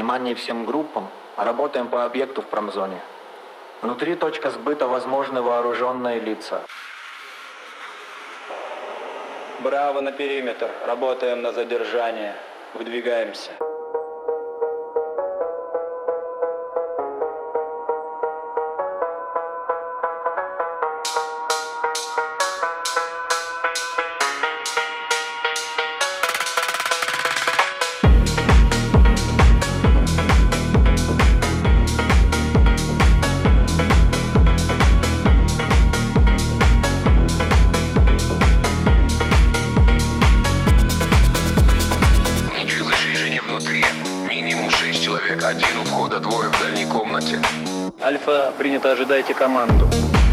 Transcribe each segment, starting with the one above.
Внимание всем группам. Работаем по объекту в промзоне. Внутри точка сбыта возможны вооруженные лица. Браво на периметр. Работаем на задержание. Выдвигаемся. Один у входа, двое в дальней комнате. Альфа, принято, ожидайте команду.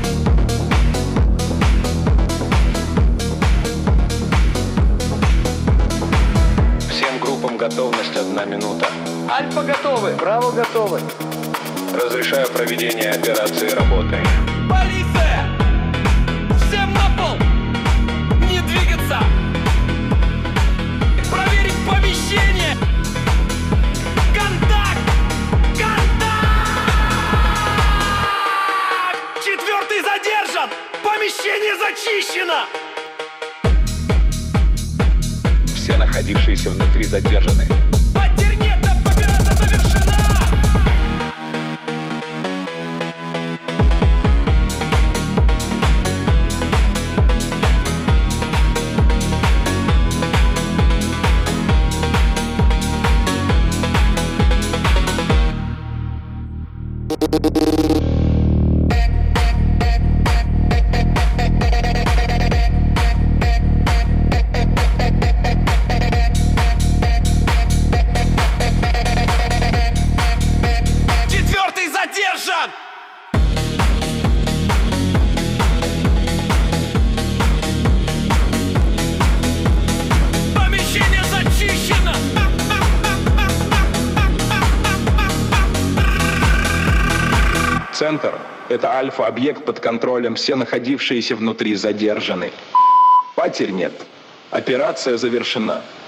Всем группам готовность 1 минута. Альфа готовы, Браво готовы. Разрешаю проведение операции работы. Полиция! Всем на пол! Не двигаться! Проверить помещение! Контакт! Контакт! 4-й задержан! Помещение зачищено! Все находившиеся внутри задержаны. Потерь нет, операция завершена! Задержан! Помещение зачищено! Центр — это альфа-объект под контролем, все находившиеся внутри задержаны. Потерь нет. Операция завершена.